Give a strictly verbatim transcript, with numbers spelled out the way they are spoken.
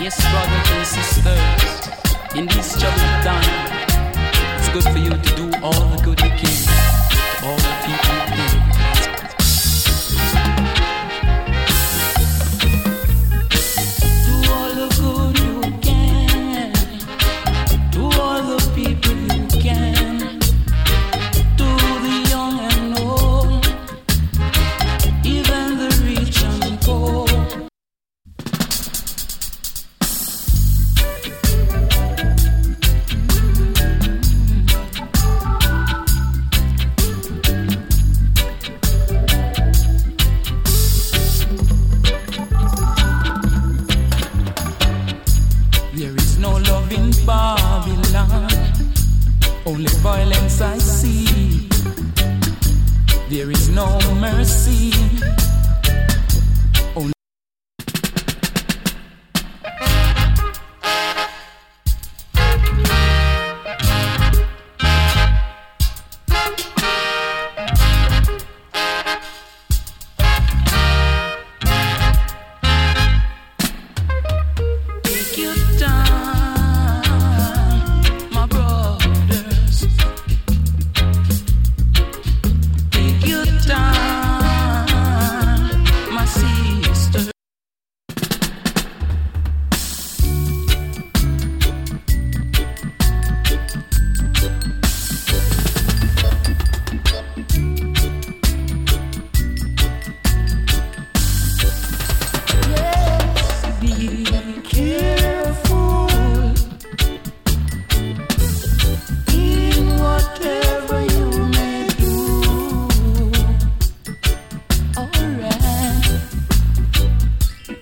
Yes, brothers and sisters, in this troubled time, it's good for you to do all the good you can to all the people you can. Do all the good you can to all the people you can, to the young and old, even the rich and poor. There is no love in Babylon, only violence I see. There is no mercy